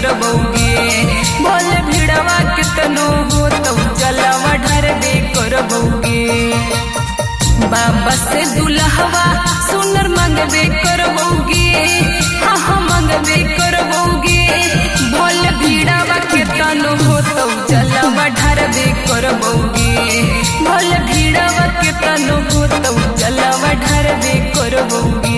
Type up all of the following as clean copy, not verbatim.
करबौगे भोले भिड़वा के तनो हो तो जलवा ढरबे करबौगे बाबा से दुल्हवा सुनर मंगबे करबौगे हाँ मंगबे करबौगे भोले भिड़वा के तनो हो तो जलवा ढरबे करबौगे भोले भिड़वा के तनो हो तो जलवा ढरबे करबौगे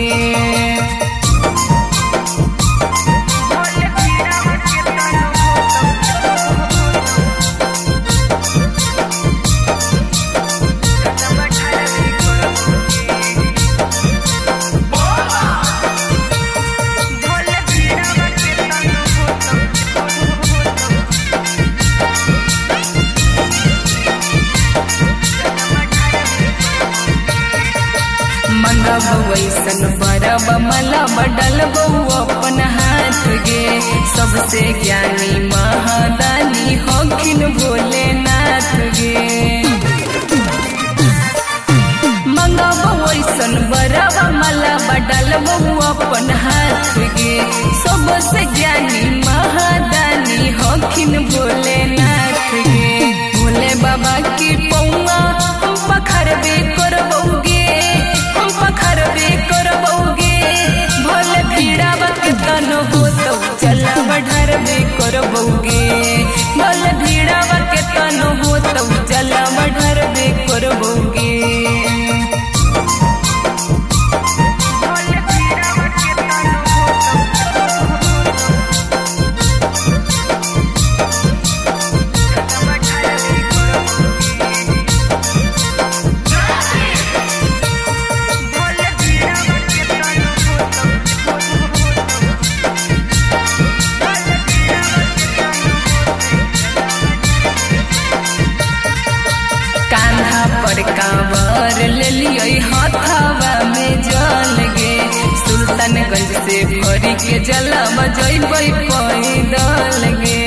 वैसन बरब मला बडल बहू अपन हाथ गे सबसे ज्ञानी महादानी होखिन भोलेनाथ गे मंगब वैसन बरब मला बडल बहू अपन हाथ गे सबसे ज्ञानी महादानी होखिन भोलेनाथ गे भोले बाबा की पौआ हम पखरबे करबौगे पखरबे करबौगे भोले भिड़वा के तनो हो तो जलवा ढरबे करबौगे भोले भिड़वा के तनो हो तो जलवा ढरबे करबौगे कांवर ले लियो हथवा में जल गे सुल्तानगंज से भरी के जलवा जइबै पैदल गे